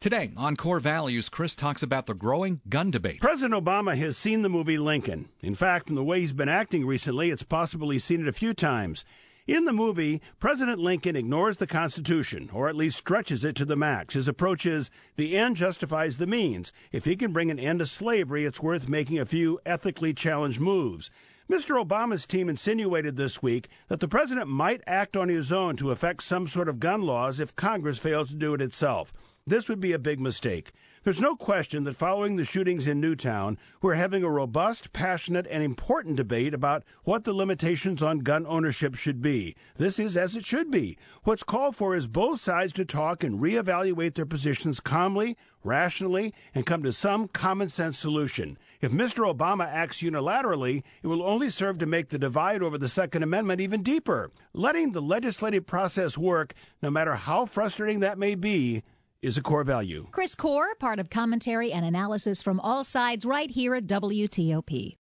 Today on Core Values, Chris talks about the growing gun debate. President Obama has seen the movie Lincoln. In fact, from the way he's been acting recently, it's possible he's seen it a few times. In the movie, President Lincoln ignores the Constitution, or at least stretches it to the max. His approach is, the end justifies the means. If he can bring an end to slavery, it's worth making a few ethically challenged moves. Mr. Obama's team insinuated this week that the president might act on his own to effect some sort of gun laws if Congress fails to do it itself. This would be a big mistake. There's no question that following the shootings in Newtown, we're having a robust, passionate, and important debate about what the limitations on gun ownership should be. This is as it should be. What's called for is both sides to talk and reevaluate their positions calmly, rationally, and come to some common sense solution. If Mr. Obama acts unilaterally, it will only serve to make the divide over the Second Amendment even deeper. Letting the legislative process work, no matter how frustrating that may be, is a core value. Chris Core, part of commentary and analysis from all sides right here at WTOP.